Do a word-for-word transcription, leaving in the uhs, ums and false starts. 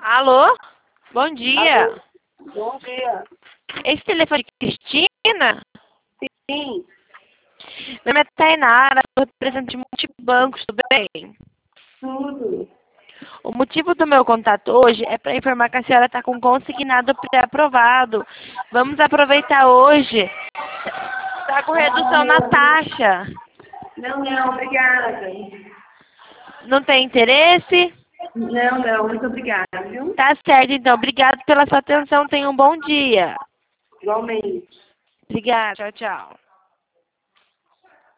Alô? Bom dia. Alô? Bom dia. Esse telefone é Cristina? Sim, Meu nome é Tainara, sou representante de multibancos, tudo bem? tudo. O motivo do meu contato hoje é para informar que a senhora está com consignado pré-aprovado. Vamos aproveitar hoje. Está com redução na taxa. Não, não, obrigada. Não tem interesse? Não, não, muito obrigada, viu? Tá certo, então. Obrigado pela sua atenção. Tenha um bom dia. Igualmente. Obrigada. Tchau, tchau.